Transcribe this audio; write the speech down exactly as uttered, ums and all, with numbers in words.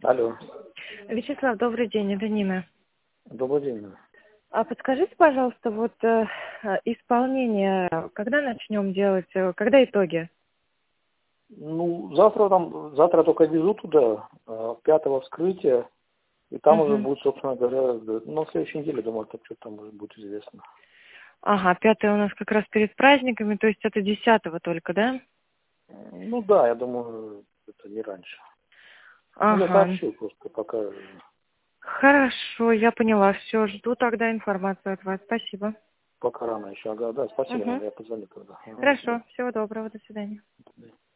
Алло. Вячеслав, добрый день, это Нина. Добрый день. Нина. А подскажите, пожалуйста, вот э, исполнение, когда начнем делать, э, когда итоги? Ну, завтра там, завтра только везу туда, э, пятого вскрытия, и там уже Угу. будет, собственно говоря, да, ну, на следующей неделе, думаю, так что там уже будет известно. Ага, пятое у нас как раз перед праздниками, то есть это десятого только, да? Ну да, я думаю, это не раньше. Ну, я Ага. сообщу просто пока, Хорошо, я поняла. Все, жду тогда информацию от вас. Спасибо. пока рано еще. Ага, да, спасибо, Угу. Нина, я позвоню тогда. Ага, до Хорошо, свидания. всего доброго, до свидания. До свидания.